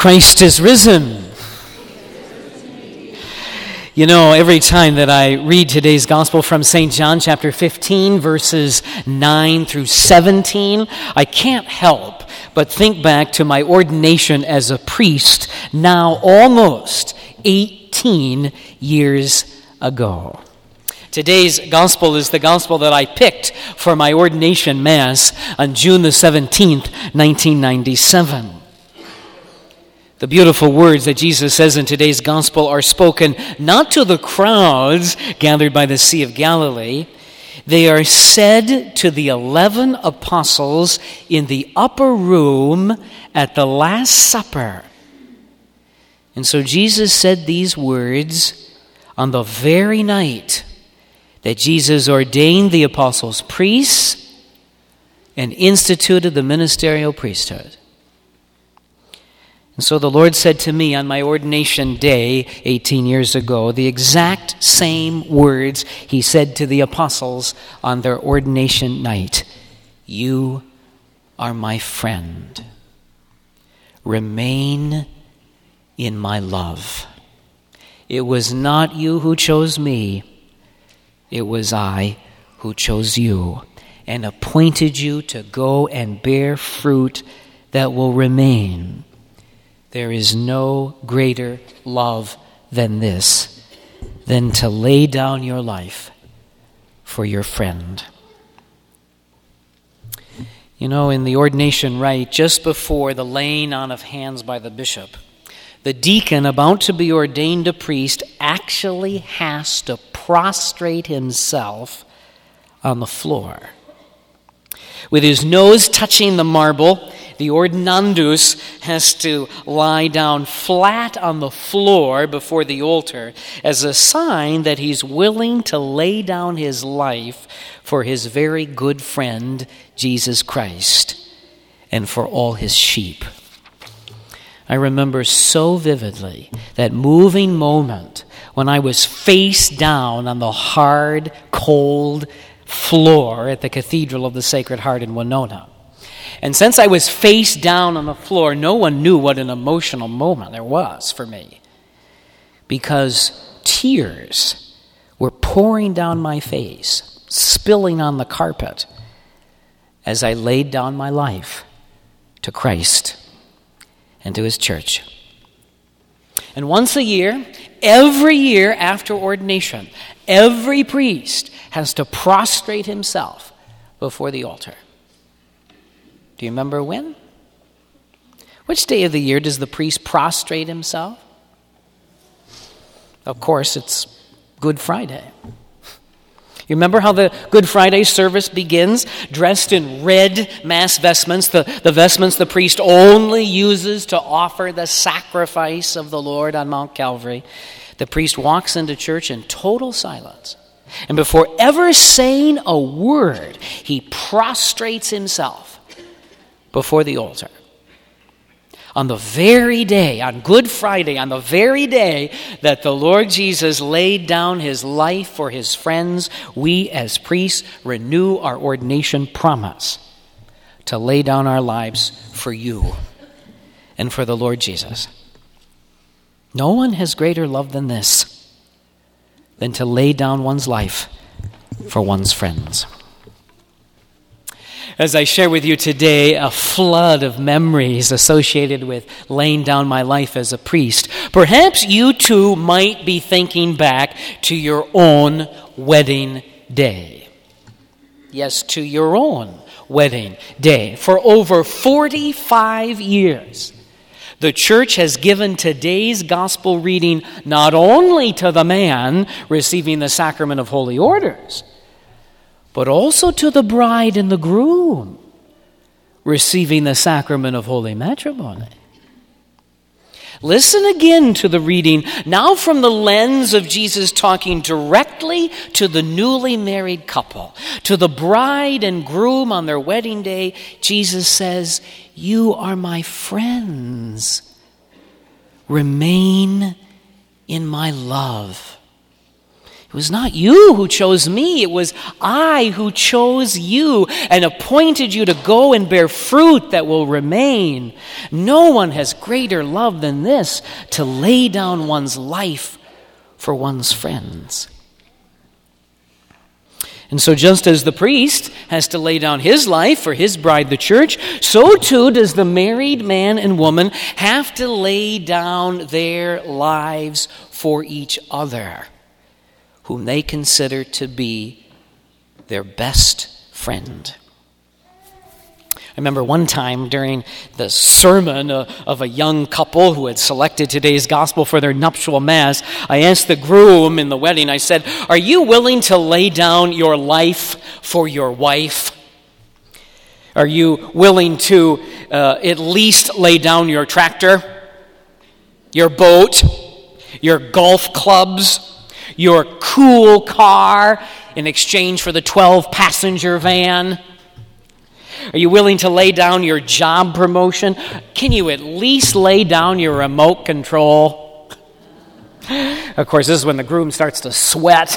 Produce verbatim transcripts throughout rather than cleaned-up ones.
Christ is risen. You know, every time that I read today's gospel from Saint John chapter fifteen, verses nine through seventeen, I can't help but think back to my ordination as a priest now almost eighteen years ago. Today's gospel is the gospel that I picked for my ordination mass on June the seventeenth, nineteen ninety-seven. The beautiful words that Jesus says in today's gospel are spoken not to the crowds gathered by the Sea of Galilee. They are said to the eleven apostles in the upper room at the Last Supper. And so Jesus said these words on the very night that Jesus ordained the apostles priests and instituted the ministerial priesthood. And so the Lord said to me on my ordination day eighteen years ago, the exact same words he said to the apostles on their ordination night. You are my friend. Remain in my love. It was not you who chose me. It was I who chose you and appointed you to go and bear fruit that will remain. There is no greater love than this, than to lay down your life for your friend. You know, in the ordination rite, just before the laying on of hands by the bishop, the deacon about to be ordained a priest actually has to prostrate himself on the floor. With his nose touching the marble, the ordinandus has to lie down flat on the floor before the altar as a sign that he's willing to lay down his life for his very good friend, Jesus Christ, and for all his sheep. I remember so vividly that moving moment when I was face down on the hard, cold floor at the Cathedral of the Sacred Heart in Winona. And since I was face down on the floor, no one knew what an emotional moment there was for me, because tears were pouring down my face, spilling on the carpet as I laid down my life to Christ and to his church. And once a year, every year after ordination, every priest has to prostrate himself before the altar. Do you remember when? Which day of the year does the priest prostrate himself? Of course, it's Good Friday. You remember how the Good Friday service begins? Dressed in red mass vestments, the, the vestments the priest only uses to offer the sacrifice of the Lord on Mount Calvary. The priest walks into church in total silence. And before ever saying a word, he prostrates himself before the altar. On the very day, on Good Friday, on the very day that the Lord Jesus laid down his life for his friends, we as priests renew our ordination promise to lay down our lives for you and for the Lord Jesus. No one has greater love than this, than to lay down one's life for one's friends. As I share with you today a flood of memories associated with laying down my life as a priest, perhaps you too might be thinking back to your own wedding day. Yes, to your own wedding day. For over forty-five years, the church has given today's gospel reading not only to the man receiving the sacrament of holy orders, but also to the bride and the groom receiving the sacrament of holy matrimony. Listen again to the reading, now from the lens of Jesus talking directly to the newly married couple. To the bride and groom on their wedding day, Jesus says, "You are my friends. Remain in my love." It was not you who chose me. It was I who chose you and appointed you to go and bear fruit that will remain. No one has greater love than this, to lay down one's life for one's friends. And so just as the priest has to lay down his life for his bride, the church, so too does the married man and woman have to lay down their lives for each other, whom they consider to be their best friend. I remember one time during the sermon uh, of a young couple who had selected today's gospel for their nuptial mass, I asked the groom in the wedding, I said, "Are you willing to lay down your life for your wife? Are you willing to uh, at least lay down your tractor, your boat, your golf clubs, your cool car in exchange for the twelve-passenger van? Are you willing to lay down your job promotion? Can you at least lay down your remote control?" Of course, this is when the groom starts to sweat.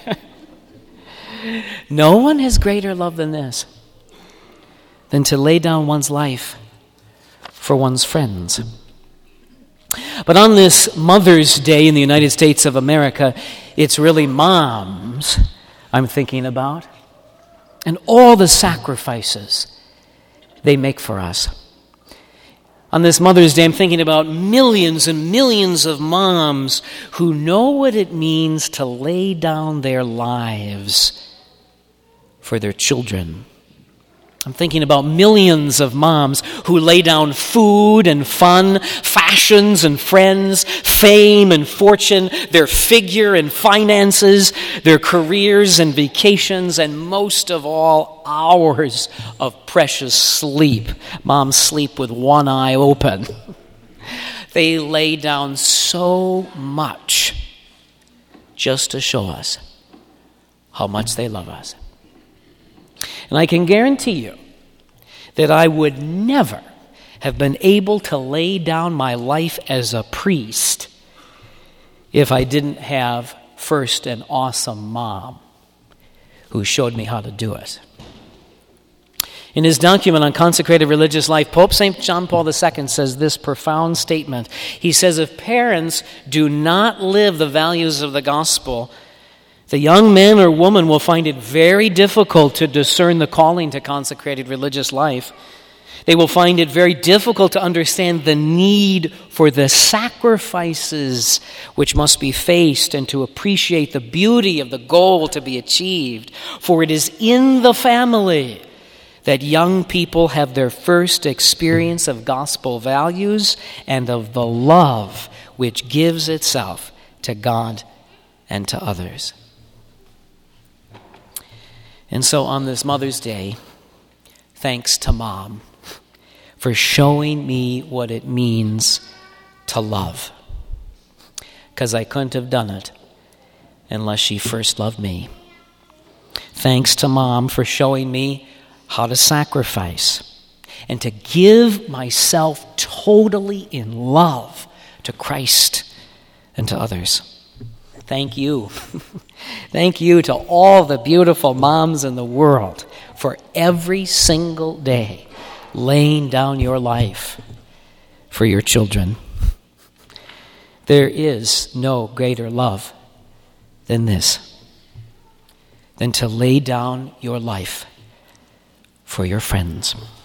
No one has greater love than this, than to lay down one's life for one's friends. But on this Mother's Day in the United States of America, it's really moms I'm thinking about, and all the sacrifices they make for us. On this Mother's Day, I'm thinking about millions and millions of moms who know what it means to lay down their lives for their children. I'm thinking about millions of moms who lay down food and fun, fashions and friends, fame and fortune, their figure and finances, their careers and vacations, and most of all, hours of precious sleep. Moms sleep with one eye open. They lay down so much just to show us how much they love us. And I can guarantee you that I would never have been able to lay down my life as a priest if I didn't have first an awesome mom who showed me how to do it. In his document on consecrated religious life, Pope Saint John Paul the Second says this profound statement. He says, if parents do not live the values of the gospel, the young man or woman will find it very difficult to discern the calling to consecrated religious life. They will find it very difficult to understand the need for the sacrifices which must be faced and to appreciate the beauty of the goal to be achieved. For it is in the family that young people have their first experience of gospel values and of the love which gives itself to God and to others. And so on this Mother's Day, thanks to Mom for showing me what it means to love. Because I couldn't have done it unless she first loved me. Thanks to Mom for showing me how to sacrifice and to give myself totally in love to Christ and to others. Thank you. Thank you to all the beautiful moms in the world for every single day laying down your life for your children. There is no greater love than this, than to lay down your life for your friends.